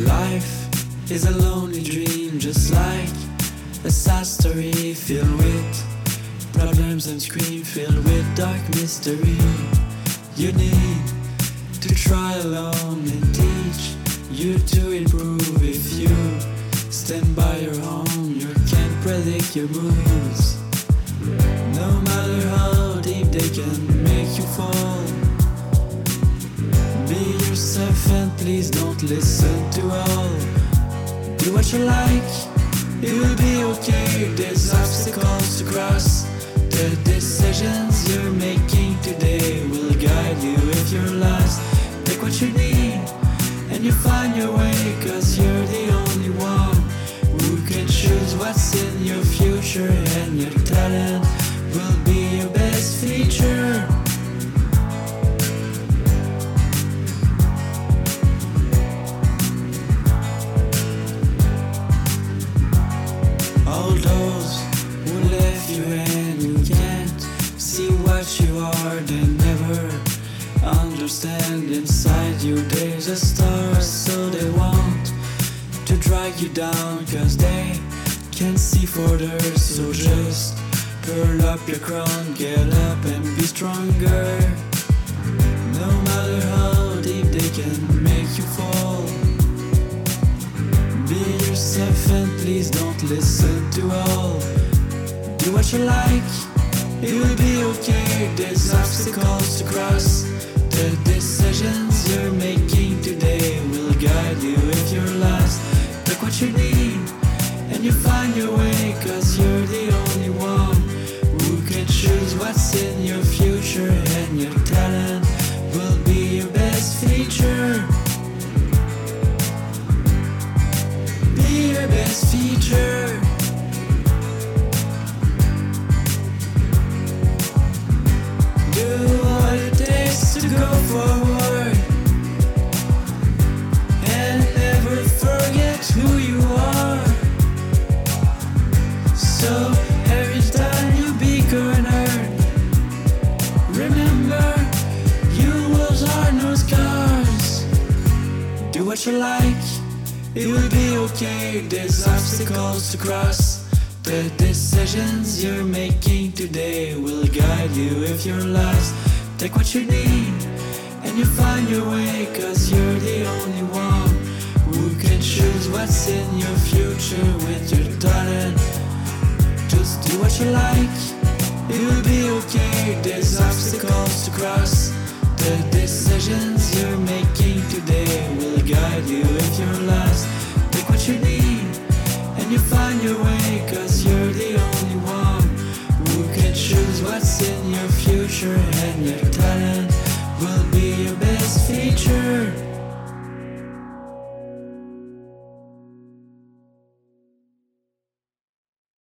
Life is a lonely dream, just like a sad story filled with problems and scream, filled with dark mystery. You need to try alone and teach you to improve. If you stand by your own, you can't predict your moves. No matter how deep they can make you fall, be yourself and please don't listen to all. Do what you like, it will be okay. There's obstacles to cross. The decisions you're making today will guide you if you're lost. Take what you need and you find your way, 'cause you're the only one who can choose what's in your future, and your talent will be your best feature. All those who left you and who can't see what you are, they never understand inside you there's a star. So they want to drag you down 'cause they can't see further. So just curl up your crown, get up and be stronger. No matter how deep they can make you fall, be yourself and please don't listen to all. Do what you like, it will be okay. There's obstacles to cross. The decisions you're making today will guide you if you're lost. Take what you need and you find your way, 'cause you're the only one who can choose what's in your future, and your talent will be your best feature. Be your best feature. Do what it takes to go forward, and never forget who you are. So every time you be cornered, remember you wolves are no scars. Do what you like, it will be okay. There's obstacles to cross. The decisions you're making today will guide you if you're lost. Take what you need and you find your way, 'cause you're the only one who can choose what's in your future with your talent. Just do what you like, it will be okay. There's obstacles to cross. The decisions you're making today will guide you if you're lost. Take what you need